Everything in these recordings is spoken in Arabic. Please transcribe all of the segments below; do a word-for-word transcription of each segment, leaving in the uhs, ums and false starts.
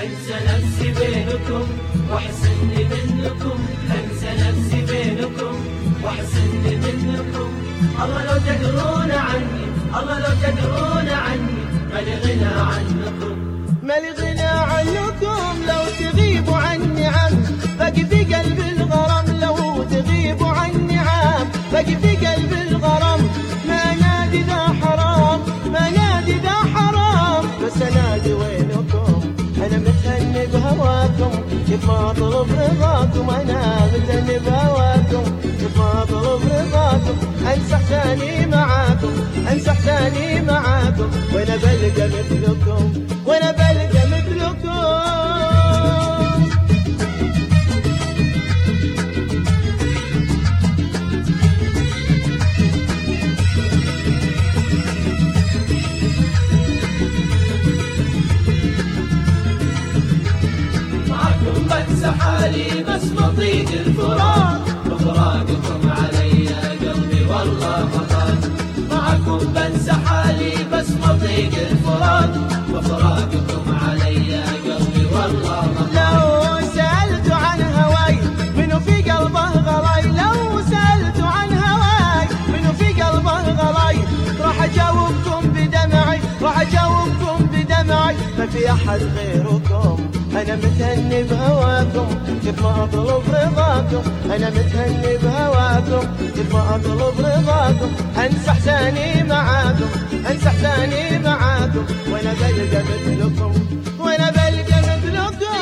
انسى نفسي بينكم واحس اني منكم، انسى نفسي بينكم واحس اني منكم. الله لو تدرون عني، الله لو تدرون عني، مالي غنى عنكم، مالي غنى عنكم. لو تغيبوا عني عم باقي في قلبي الغرام، لو تغيبوا عني عم باقي في قلبي الغرام. ما نادي ذا حرام، ما نادي ذا حرام، بس انادي وينكم. انا متهني بهواكم كيف ما اطلب رضاكم، انا متهني بهواكم كيف ما اطلب رضاكم. انسى احساني معاكم، انسى احساني معاكم، وانا بلقى مثلكم، وانا بلقى مثلكم. معكم بنسى حالي بس بطيق الفراق، بفراقكم علي قلبي والله مطال. معكم بنسى حالي بس بطيق الفراق، بفراقكم علي قلبي والله مطال. لو سألت عن هواي منو في قلبه غلاي، لو سألت عن هواي منو في قلبه غلاي، راح اجاوبكم بدمعي، راح اجاوبكم بدمعي. ما في احد غيركم، انا متهني بهواكم كيف ما اطلب رضاكم، انا متهني بهواكم كيف ما اطلب رضاكم. انسى احساني معاكم، انسى احساني معاكم، وانا بلقى مثلكم، وانا بلقى مثلكم.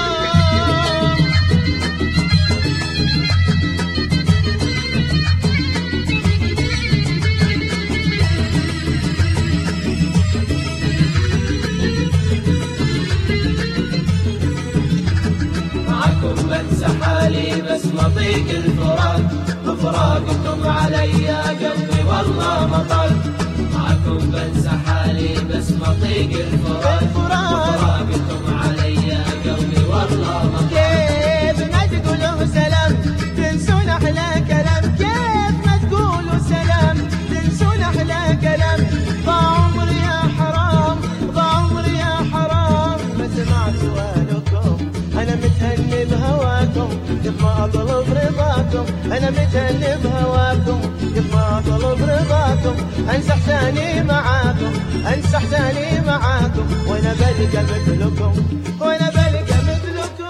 بنسى حالي بس مطيق الفراق، بفراقكم علي قلبي والله مطال. معكم بنسى حالي بس مطيق الفراق، بفراقكم علي قلبي والله مطال. كيف ما تقولوا سلام تنسون احلى كلام، كيف ما تقولوا سلام تنسون احلى كلام. ضاع عمري يا حرام، ضاع عمري يا حرام، ما سمعت سؤالكم. انا متهني بهواكم كيف ما اطلب رضاكم، انا متهني بهواكم كيف ما اطلب رضاكم. انسى احساني معاكم، انسى احساني معاكم، وانا بلقى مثلكم، وانا بلقى مثلكم.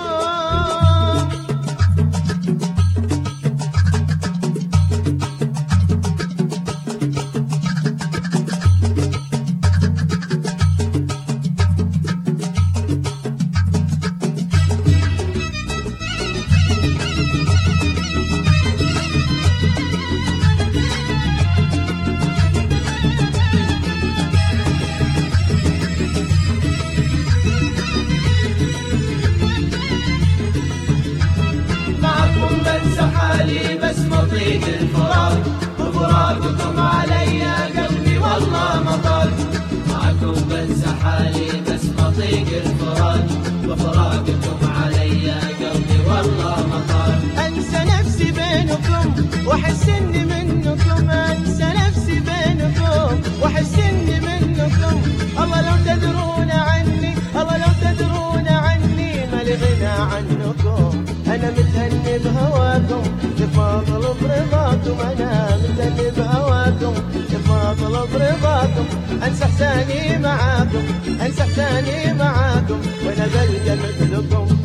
حالي بس مطيق الفراق، بفراقكم علي قلبي والله مطال. معكم بنسى حالي بس مطيق الفراق، بفراقكم علي قلبي والله مطال. انسى نفسي بينكم واحس اني منكم، انسى نفسي بينكم واحس اني منكم. الله لو تدرون عني، الله لو تدرون عني، مالي غنى عنكم. انا متهني بهواكم كيف ما اطلب رضاكم، انا متهني بهواكم كيف ما اطلب رضاكم. انسى احساني معاكم، انسى احساني معاكم، وانا بلقى مثلكم،